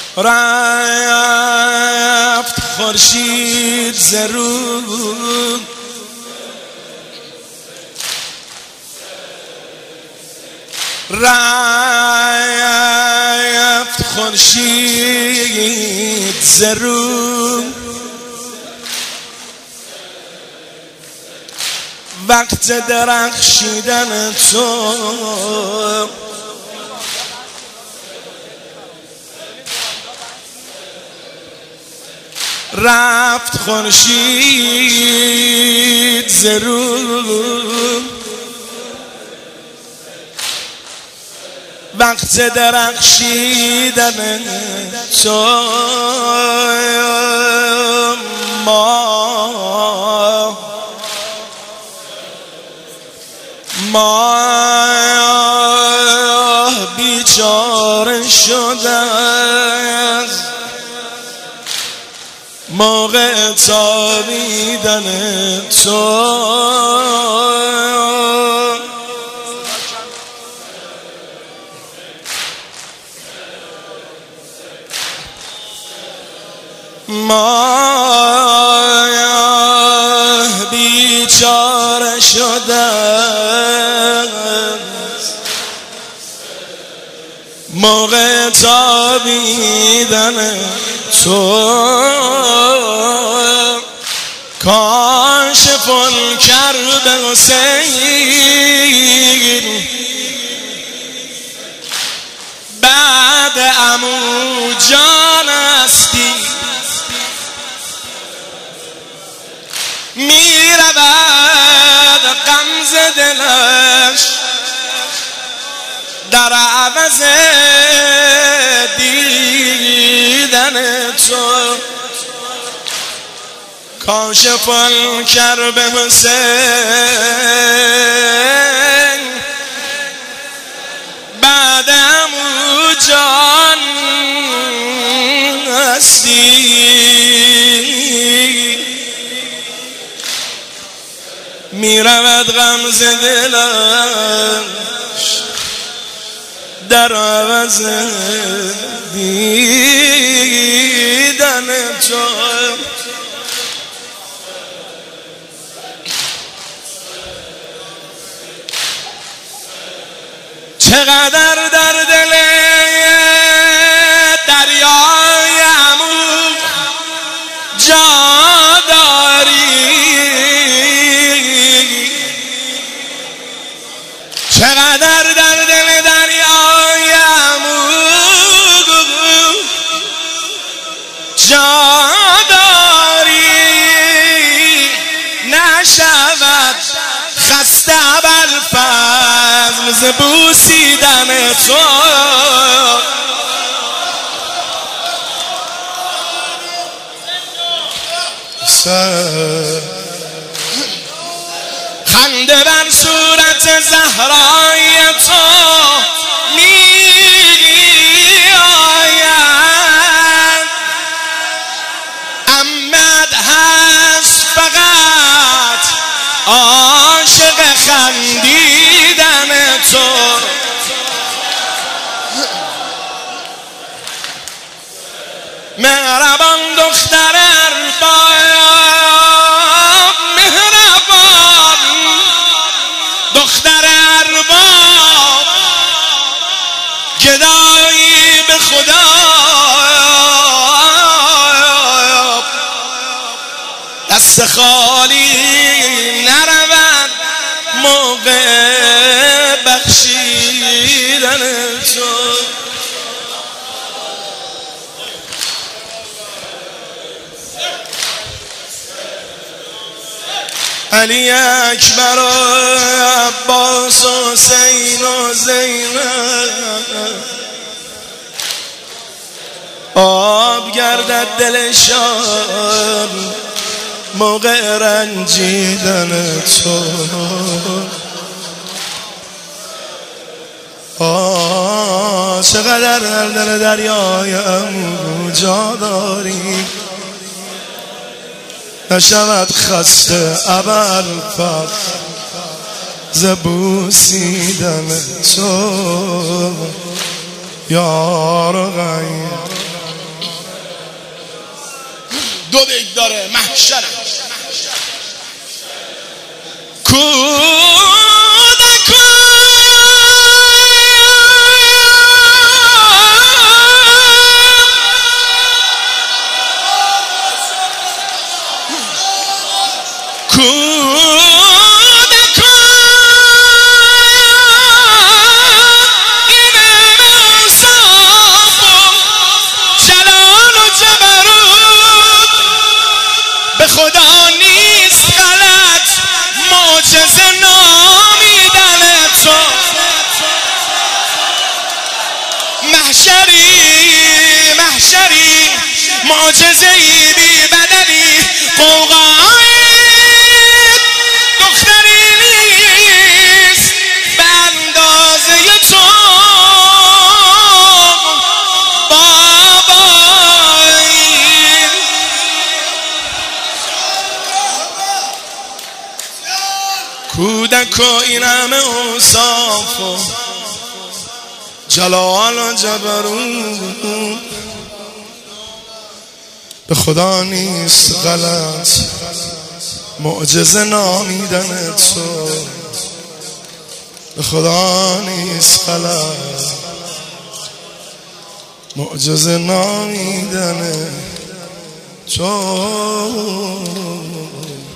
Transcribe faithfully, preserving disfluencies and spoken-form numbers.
رفت خورشید ز رو رفت خورشید ز رو وقت درخشیدن تو رفت خورشید ز رو وقت درخشیدن تو ما ما بیچاره شده موقع تابیدن تو ما بیچاره شده موقع تابیدن تو کاشف الکرب حسین بعد عمو جان هستی می رود غمز دلش در عوض دیدن تو کاشف الکرب حسین بعد عمو جان هستی می رود غمز دلش در عوض دیدن تو چقدر در دل دریای عمو جا داری چقدر در دل دریای عمو جا داری نشود خسته ابوالفضل ز بوسیدن تو خنده بر صورت زهرای تو می آید امد هست فقط عاشق خندیدن تو مهربان دختر ارباب مهربان دختر ارباب گدایی به خدا دست خالی نرود موقع بخشیدن تو علی اکبر و عباس و حسین و زینب آب گردد دلشان موقع رنجیدن تو آه چقدر در دل دریایم جا داری نشود خسته ابوالفضل ز بوسیدن تو یار غیر دو بیت داره، محشر به خدا نیست غلط معجزه نامیدن تو، محشری محشری معجزه‌ای بی بدلی، قوقای دختری نیست به اندازه تو کودک و این همه اوصاف و جلال و جبروت، به خدا نیست غلط معجزه نامیدن تو، به خدا نیست غلط معجزه نامیدن تو.